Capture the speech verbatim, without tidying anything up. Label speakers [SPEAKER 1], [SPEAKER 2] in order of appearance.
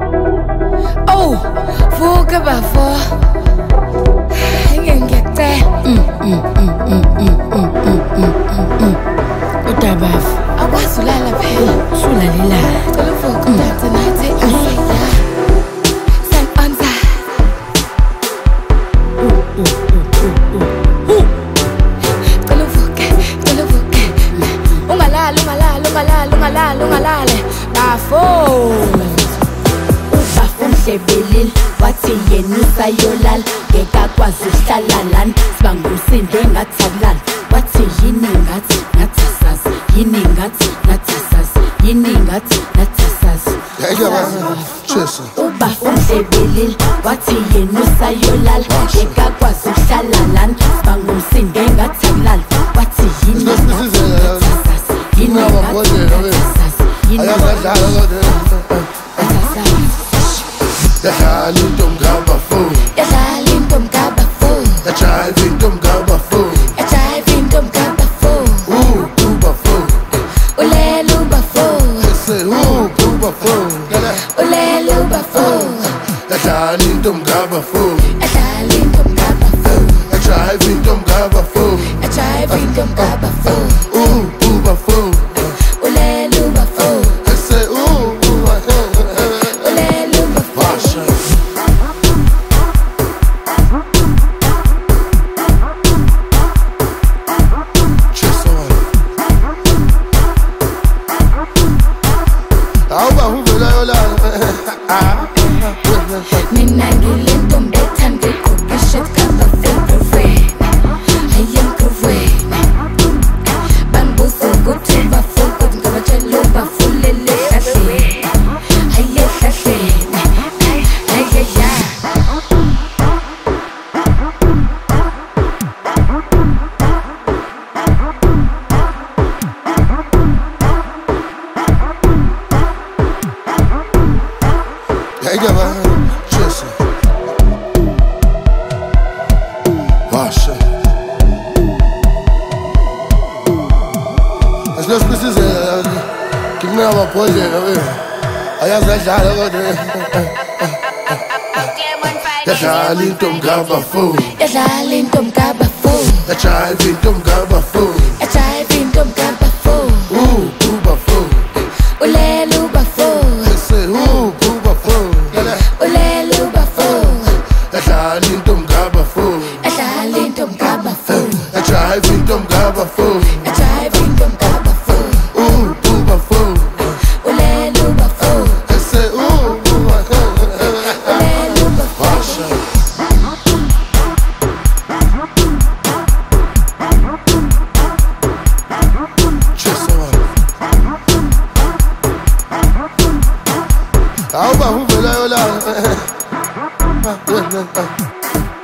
[SPEAKER 1] Oh, vuka bafo. Ngiyangiyacela. Mm mm mm mm mm mm mm mm. Udabafu. Akwazi ulala phela. Sulalela. Cela uvuka udanse nathi asiya. Sen anza. Uh uh uh uh. Cela uvuke, cela uvuke. Ungalala, ungalala, ungalala, ungalala, ungalala. Bafo. Sebelil wathi yena usayolala ngekakwazi ukuhlala lana sibangusinde ngathalala wathi yini ngathi ngathi sazi yini ngathi ngathi sazi yini ngathi ngathi sazi
[SPEAKER 2] Chesa
[SPEAKER 1] uba umsebelil wathi yena usayolala ngekakwazi ukuhlala lana sibangusinde ngathalala wathi yini ngathi ngathi sazi yini ngathi sazi yini
[SPEAKER 2] Yadlala intombi kaBafo
[SPEAKER 1] Yadlala intombi kaBafo
[SPEAKER 2] Yajive intombi kaBafo
[SPEAKER 1] Yajive intombi kaBafo
[SPEAKER 2] Uh, uBafo
[SPEAKER 1] Ulela uBafo
[SPEAKER 2] Say uh, uBafo
[SPEAKER 1] Ulela uBafo
[SPEAKER 2] Yadlala intombi kaBafo
[SPEAKER 1] Yadlala intombi kaBafo
[SPEAKER 2] Yajive intombi kaBafo
[SPEAKER 1] Yajive intombi kaBafo
[SPEAKER 2] Uh, uBafo
[SPEAKER 1] Ulela uBafo
[SPEAKER 2] Say uh, uBafo
[SPEAKER 1] Ulela uBafo Mina ngilentombi ethanda igqokisha kaBafo everywhere I am everywhere Bangibuza ukuthi uBafo kodwa ngabatshela uBafo lele hlahle Haye hlahle Haye ya
[SPEAKER 2] Hey, Gaba, Chesa. Wash it. As los pieces, give me a poison. I have that shadow. Yadlala intombi kaBafo
[SPEAKER 1] Yadlala intombi kaBafo
[SPEAKER 2] Yajive intombi kaBafo
[SPEAKER 1] Yajive intombi kaBafo
[SPEAKER 2] Uh, uBafo
[SPEAKER 1] Ulela uBafo
[SPEAKER 2] Say uh, uBafo
[SPEAKER 1] Ulela uBafo
[SPEAKER 2] Yadlala intombi kaBafo
[SPEAKER 1] Yadlala intombi kaBafo
[SPEAKER 2] Yajive intombi kaBafo
[SPEAKER 1] Yajive intombi kaBafo
[SPEAKER 2] Uh, uBafo
[SPEAKER 1] Ulela uBafo
[SPEAKER 2] Say uh, uBafo
[SPEAKER 1] Ulela uBafo
[SPEAKER 2] Wash it. Auba huvela yola